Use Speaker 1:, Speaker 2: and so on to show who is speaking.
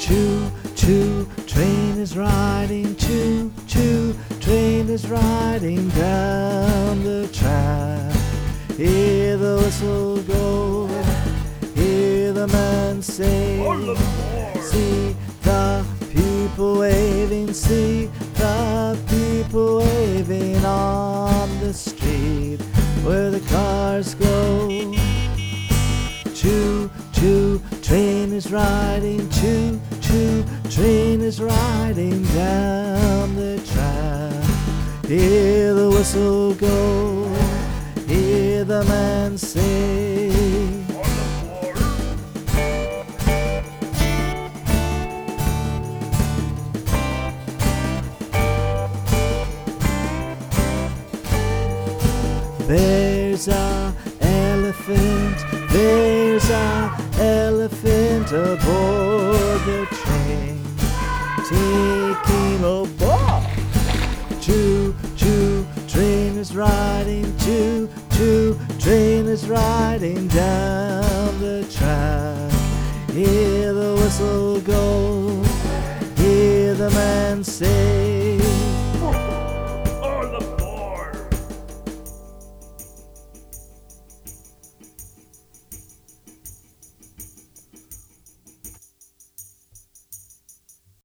Speaker 1: Choo, choo, train is riding, choo, choo, train is riding down the track. Hear the whistle go, hear the man say, see the people waving, see the people waving on the street where the cars go. Choo, choo, train is riding, choo, choo, train is riding down the track. Hear the whistle go, hear the man say. There's a elephant, there's a elephant aboard the train, taking a ball. Choo, choo, train is riding, choo, choo, train is riding down the track. Hear the whistle go, hear the man say.